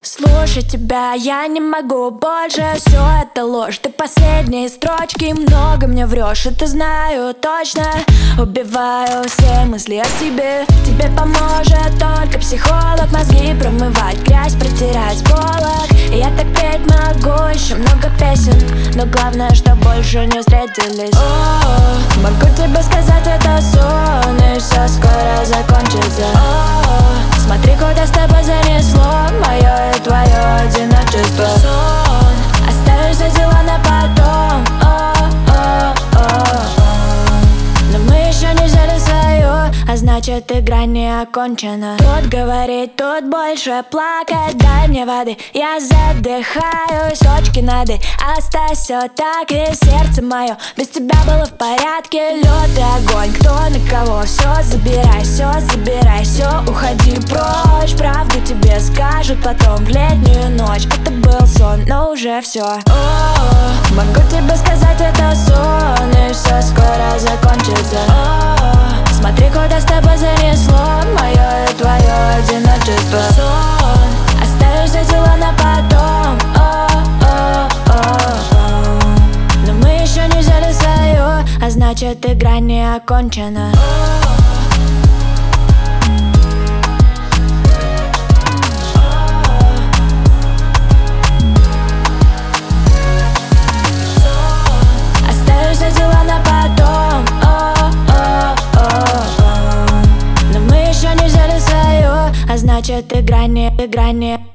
Слушать тебя я не могу больше, все это ложь. Ты последние строчки, много мне врешь, это знаю точно. Убиваю все мысли о тебе. Тебе поможет только психолог. Мозги промывать, грязь протирать с полок. И я так петь могу, еще много песен, но главное, что больше не встретились. Могу тебе сказать, это сон, и все скоро закончится. Смотри, куда с тобой занесло мое и твое одиночество. Сон, оставим все дела на потом. Но мы еще не взяли свое, а значит игра не окончена. Тут говорить, тут больше плакать. Дай мне воды, я задыхаюсь. Точки над «и», оставь все так. И сердце мое без тебя было в порядке. Лед и огонь, кто на кого. Все забирай, все, уходи прочь. Правду тебе скажут потом в летнюю ночь. Это был сон, но уже все. Могу тебе сказать, это сон, и все скоро закончится. Смотри, куда с тобой занесло мое и твое одиночество. Сон, оставим все дела на потом. Но мы еще не взяли свое, а значит игра не окончена. Значит игра не